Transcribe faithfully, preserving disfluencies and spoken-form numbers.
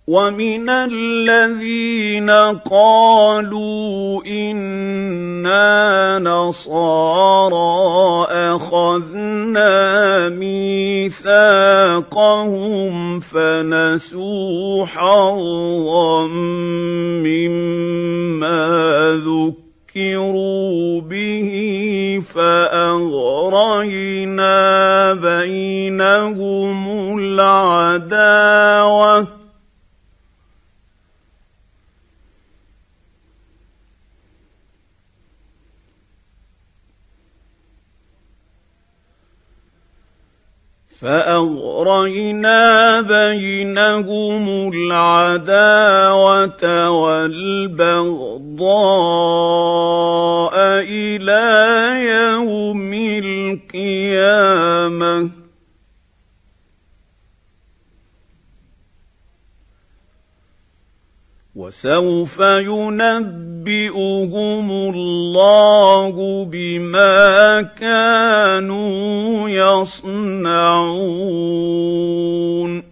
ومن الذين قالوا إنا نصارى أخذنا ميثاقهم فنسوا حظا مما ذكروا به فأغرينا بينهم العداوة فأغرينا بينهم العداوة والبغضاء إلى يوم القيامة وسوف ينبئهم الله بما كانوا يصنعون